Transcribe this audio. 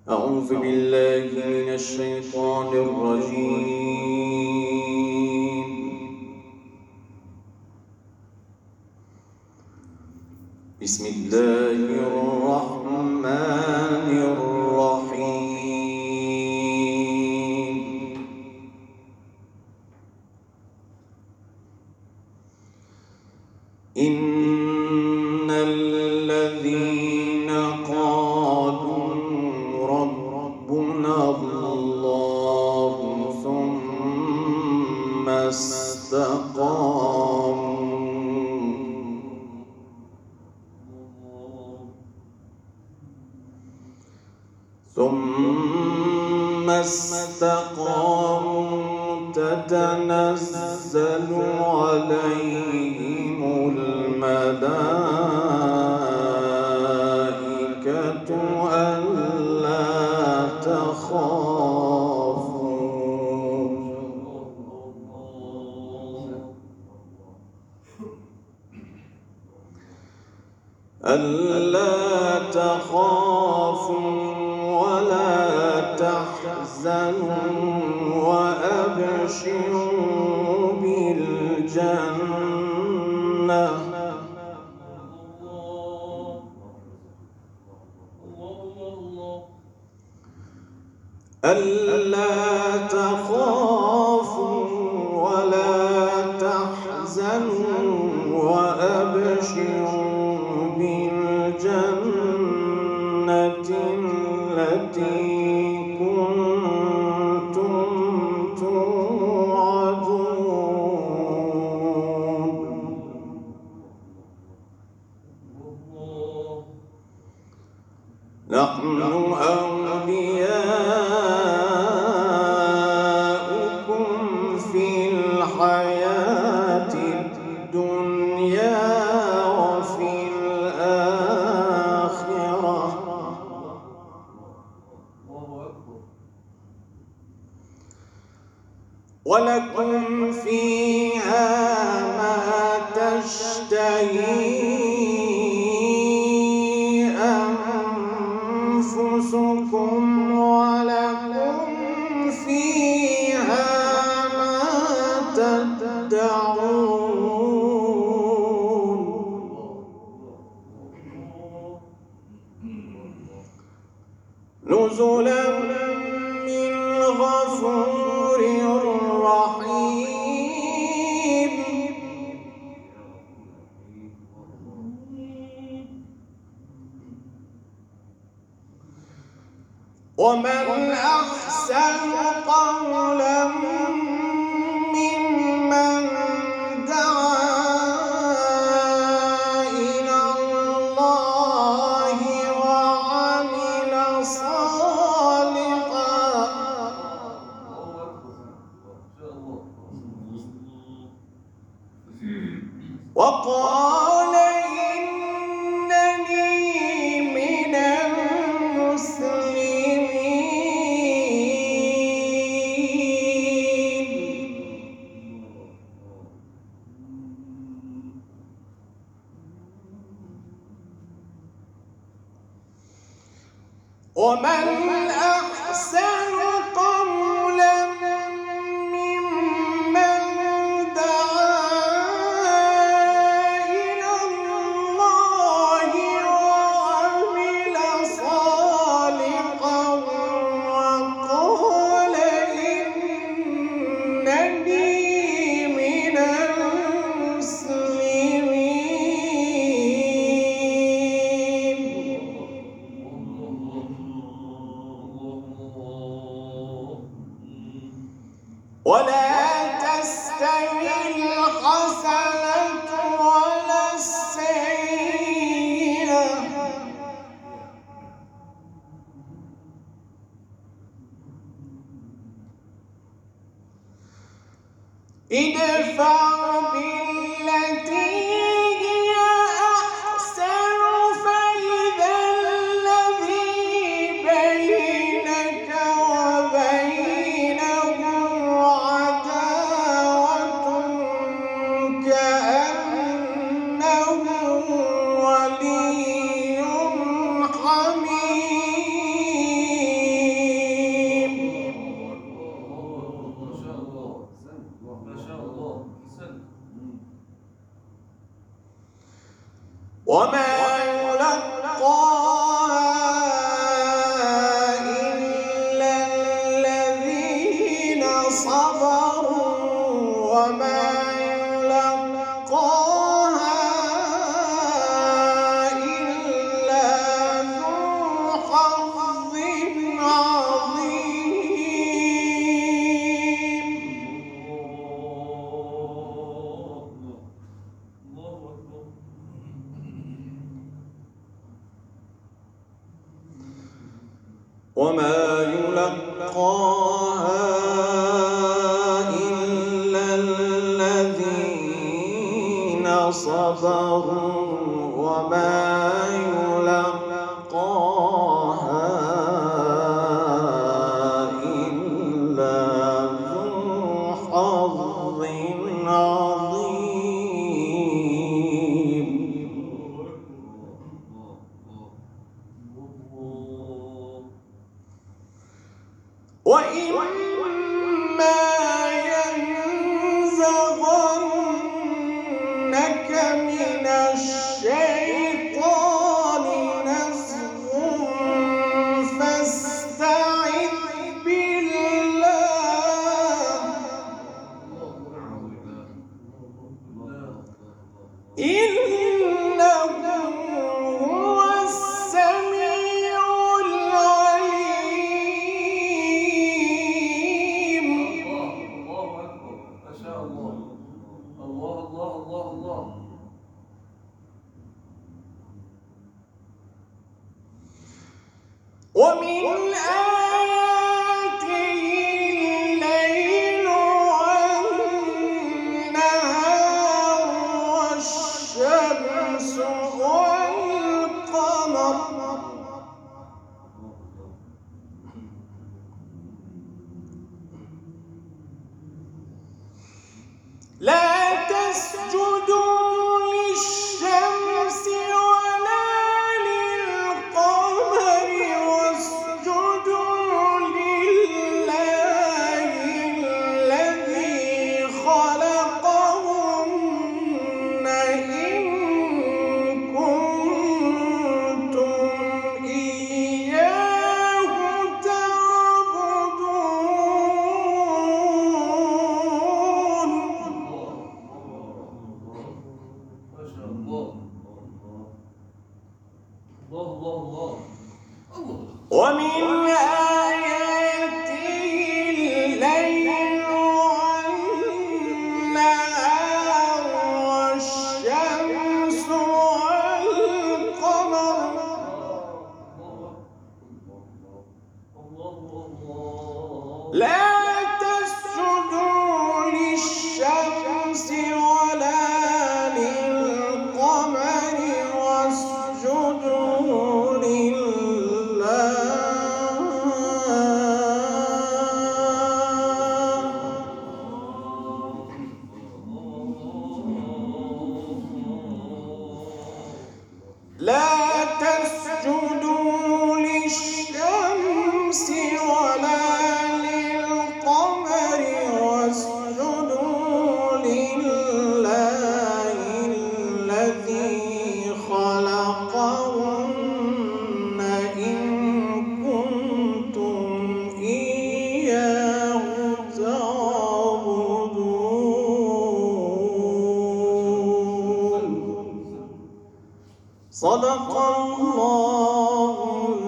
أعوذ بالله من الشيطان الرجيم. بسم الله الرحمن الرحيم. إن الذين قالوا ربنا الله ثم استقاموا تتنزل عليهم الملائكة ألا تخافوا ولا تحزنوا وأبشروا بالجنة ألا تخافوا ولا تحزنوا وأبشروا بالجنة التي كنتم توعدون. نحن أولياؤكم في الحياة الدنيا وفي الآخرة ولكم فيها ما تشتهي أنفسكم ولكم فيها ما تدعون. نزلا من غفور رحيم. ومن أحسن قولا ممن دعا إلى الله وعمل صالحا وقال إنني من المسلمين. ومن أحسن قولا ممن دعا إلى الله وعمل صالحا وقال إنني من المسلمين. ولا تستوي الحسنة ولا السيئة ادفع بالتي هي أحسن فإذا الذي بينك وبينه عداوة كأنه ولي حميم. وما يلقاها إلا الذين صبروا وما يلقاها إلا ذو حظ عظيم. وإما ينزغنك من الشيطان نزغ فاستعذ بالله إنه هو السميع العليم. الله أكبر، ما شاء الله. الله الله الله الله. ومن آياته الليل والنهار والشمس والقمر لا تسجدوا للشمس ولا للقمر واسجدوا لله الذي خلقهن إن كنتم إياه تعبدون. ما شاء الله. الله الله الله. الله. ومن آياته الليل والنهار والشمس والقمر لا تسجدوا للشمس ولا للقمر واسجدوا لله لا تسجدوا للشمس ولا للقمر واسجدوا لله الذي خلقهن إن كنتم إياه تعبدون. صدق الله